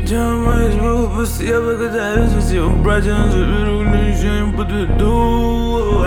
Делаю мои глупости, я благодарю за всего, братья, заберу, ничего не подведу.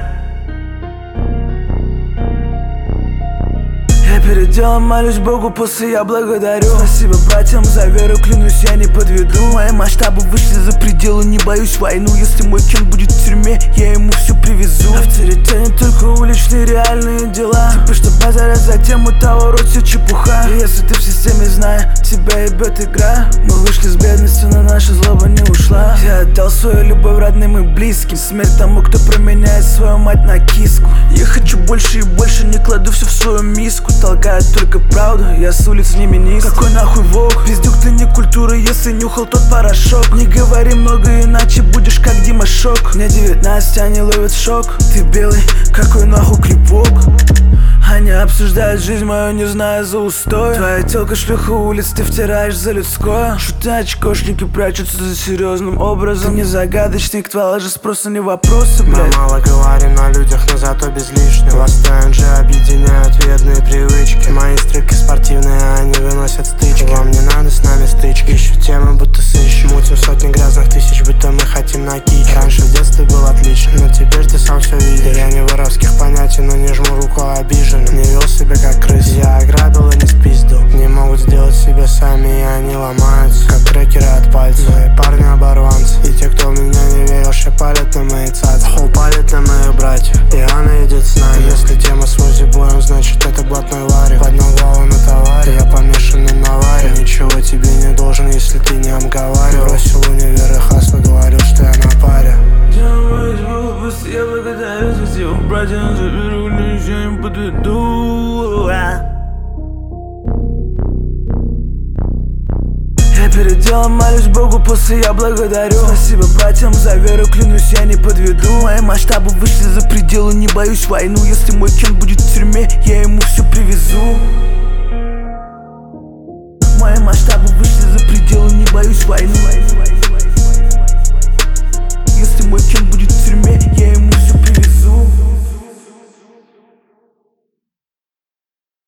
Я перед делом молюсь Богу, после я благодарю. Спасибо братьям за веру, клянусь, я не подведу. Мои масштабы вышли за пределы, не боюсь войну. Если мой кен будет в тюрьме, я ему все привезу. Авторитет не только уличные реальные дела. Типа что базарят за тему того, рот все чепуха. И если ты в системе, знай, тебя ебет игра. Мы вышли с бедностью, но наша злоба не ушла. Я отдал свою любовь родным и близким. Смерть тому, кто променяет свою мать на киску. Я хочу больше и больше, не кладу все в свою миску. Толкают только правду, я с улиц не министр. Какой нахуй вог? Пиздюк, ты не культура, если нюхал тот порошок. Не говори много, иначе будешь как Дима Шок. Мне 19, они ловят шок. Ты белый, какой нахуй клипок? Они обсуждают жизнь мою, не зная за устой. Твоя тёлка шлюха улиц, ты втираешь за людское. Шуты очкошники прячутся за серьезным образом. Ты не загадочник, твоя же спроса не вопросы, блядь. Мы мало говорим на людях, но зато без лишнего. Ласты же объединяют вредные привычки. Мои стрики спортивные, они выносят стычки. Вам не надо с нами стычки. Ищу темы, будто сыщем. Мутим сотни грязных тысяч, будто мы хотим на кич. Раньше в детстве был отлично, но теперь ты сам все видишь. Я не воровских понятий, но не жму руку, обижен. Не вел себя как крыс, я ограбил и не спиздил. Не могут сделать себе сами, и они ломаются, как трекеры от пальцев. Мои парни оборванцы, и те, кто в меня не верил, шепалят на мои цацы. Хуй палит на моих братьев, и она идет с нами. Если тема с возибоем, значит это блатной ларик. Поднял голову на товаре, я помешанный на варе. Ничего тебе не должен, если ты не обговаривал. Бросил универ и хасло, говорил, что я на паре. Делаю мои глупости, я благодарю за всего, братья, заберу, ничего не подведу. Я перед делом молюсь Богу, после я благодарю. Спасибо братьям за веру, клянусь, я не подведу. Мои масштабы вышли за пределы, не боюсь войну. Если мой кен будет в тюрьме, я ему все привезу.